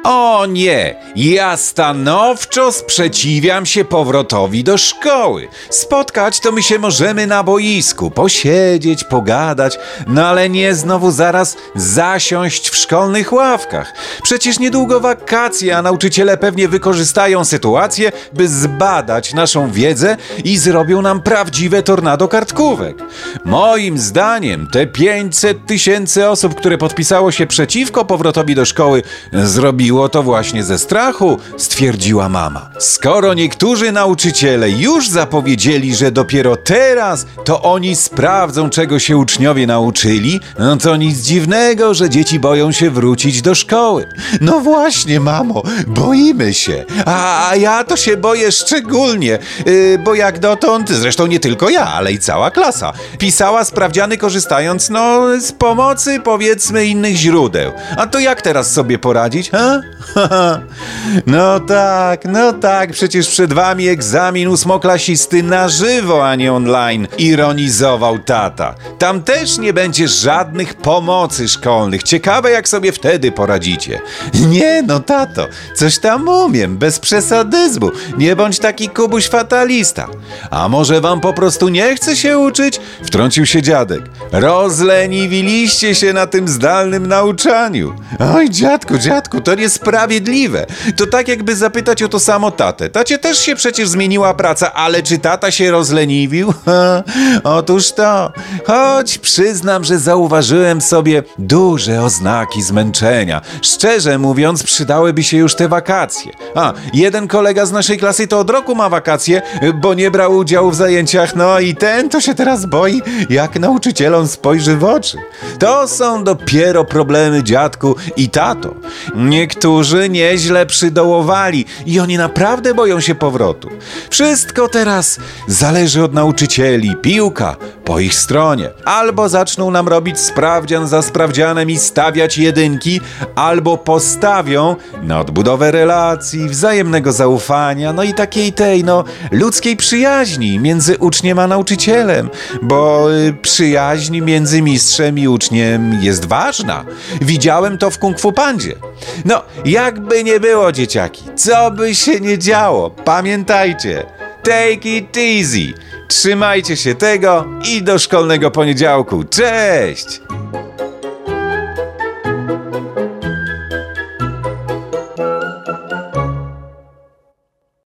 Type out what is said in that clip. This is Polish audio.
O nie, ja stanowczo sprzeciwiam się powrotowi do szkoły. Spotkać to my się możemy na boisku, posiedzieć, pogadać, no ale nie znowu zaraz zasiąść w szkolnych ławkach. Przecież niedługo wakacje, a nauczyciele pewnie wykorzystają sytuację, by zbadać naszą wiedzę i zrobią nam prawdziwe tornado kartkówek. Moim zdaniem te 500 000 osób, które podpisało się przeciwko powrotowi do szkoły, zrobiło to właśnie ze strachu, stwierdziła mama. Skoro niektórzy nauczyciele już zapowiedzieli, że dopiero teraz to oni sprawdzą, czego się uczniowie nauczyli, no to nic dziwnego, że dzieci boją się wrócić do szkoły. No właśnie, mamo, boimy się. A ja to się boję szczególnie, bo jak dotąd, zresztą nie tylko ja, ale i cała klasa, pisała sprawdziany korzystając, z pomocy, powiedzmy, innych źródeł. A to jak teraz sobie poradzić, ha? No tak, przecież przed wami egzamin ósmoklasisty na żywo, a nie online, ironizował tata. Tam też nie będzie żadnych pomocy szkolnych. Ciekawe, jak sobie wtedy poradzicie. Nie, tato, coś tam umiem, bez przesadyzmu. Nie bądź taki Kubuś fatalista. A może wam po prostu nie chce się uczyć? Wtrącił się dziadek. Rozleniwiliście się na tym zdalnym nauczaniu. Oj, dziadku, to niesprawiedliwe. To tak jakby zapytać o to samo tatę. Tacie też się przecież zmieniła praca, ale czy tata się rozleniwił? Otóż to. Choć przyznam, że zauważyłem sobie duże oznaki zmęczenia. Szczerze mówiąc, przydałyby się już te wakacje. Jeden kolega z naszej klasy to od roku ma wakacje, bo nie brał udziału w zajęciach, i ten to się teraz boi, jak nauczycielom spojrzy w oczy. To są dopiero problemy, dziadku i tato. Niektórzy nieźle przydołowali i oni naprawdę boją się powrotu. Wszystko teraz zależy od nauczycieli. Piłka po ich stronie. Albo zaczną nam robić sprawdzian za sprawdzianem i stawiać jedynki, albo postawią na odbudowę relacji, wzajemnego zaufania, i takiej ludzkiej przyjaźni między uczniem a nauczycielem, bo przyjaźń między mistrzem i uczniem jest ważna. Widziałem to w Kung Fu Pandzie. Jakby nie było, dzieciaki, co by się nie działo, pamiętajcie, take it easy. Trzymajcie się tego i do szkolnego poniedziałku. Cześć!